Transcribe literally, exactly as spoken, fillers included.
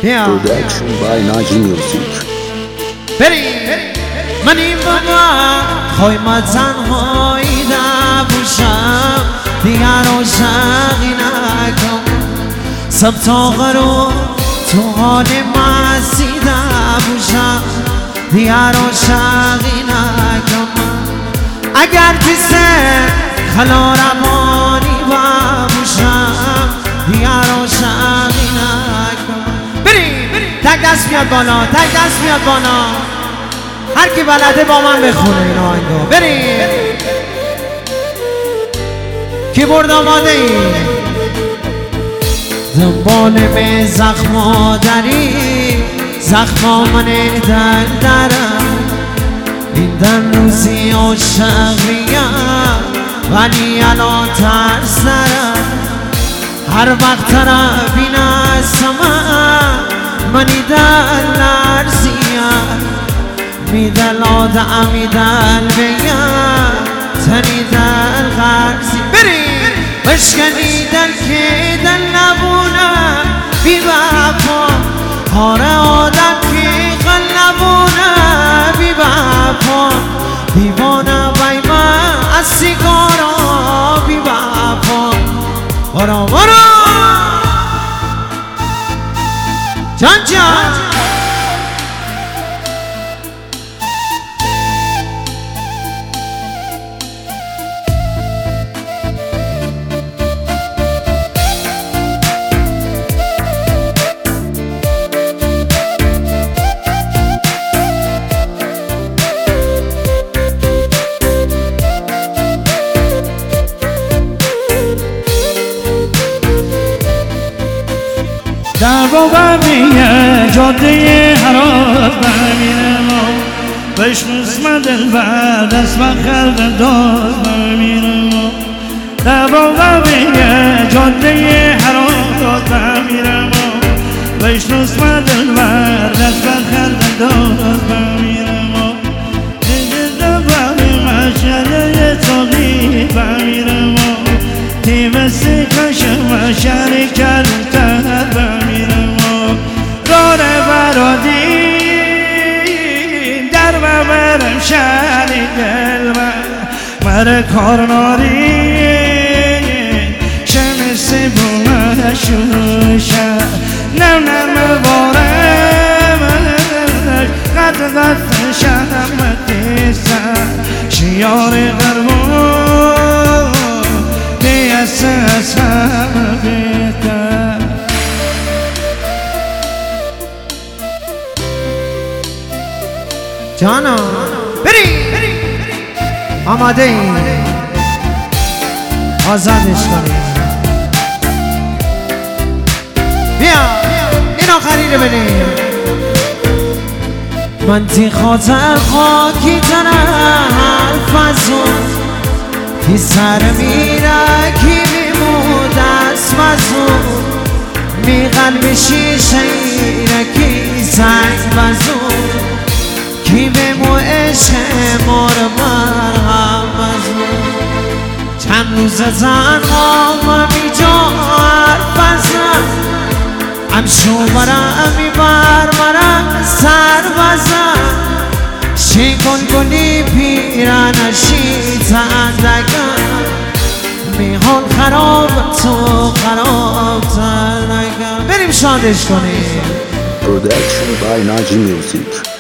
Production by Naji Music. بریم من این بابا خوی ما تنهایی نبوشم دیگر عاشقی نکن سب تا رو تو حال مستی نبوشم دیگر عاشقی نکن اگر پیسه خلا روانی ببوشم دیگر عاشقی نکن بریم تک دست میاد بالا تک دست میاد بالا هر کی بلده با من بخونه این آهنگو بریم کیبورد آماده ای دنبال به زخما داری زخما من دل درم این در روزی عاشقیم ولی الان ترس دارم هر وقت طرف این اسمم منی دل لرزیم میدل آدم میدل بیم تنی دل غرزی بریم بشکنی دل که دل نبونم بی وفا هاره آدم که قل نبونم بی وفا دیوانه بای من از سیگارا بی وفا برا برا جان جان در بابمیه جاده هرات بمیرم بشنوس من دل بعد از من خلق داد بمیرم در بابمیه جاده هرات بمیرم بشنوس من دل بعد از من خلق داد بمیرم دیگه دبر مشهده تاقی بمیرم تیمستی کشم شهری کلتر بمیرم رانه برادی در ببرم شهری دل مر کارناری شمسی بومه شوشه نم نم بارم قد قد شهرم تیزم شیار غرمون اساس هم بهتر جانا بریم آماده این آزادش کنیم بیا این آخری رو بریم من تی خاطر خاکی تنم حرف ازون تی سر میره کی میمود از مزون می قلب شیشه ایره کی زنگ بزون کی بمو عشق مار مرهم مزون چند روز زن آقا می جا حرف ازن امشو برم می بر مرم سر بزن شی گل گلی پیرنشی تندگم میهان خراب تو خراب تندگم بریم شادش کنیم Production by Naji Music.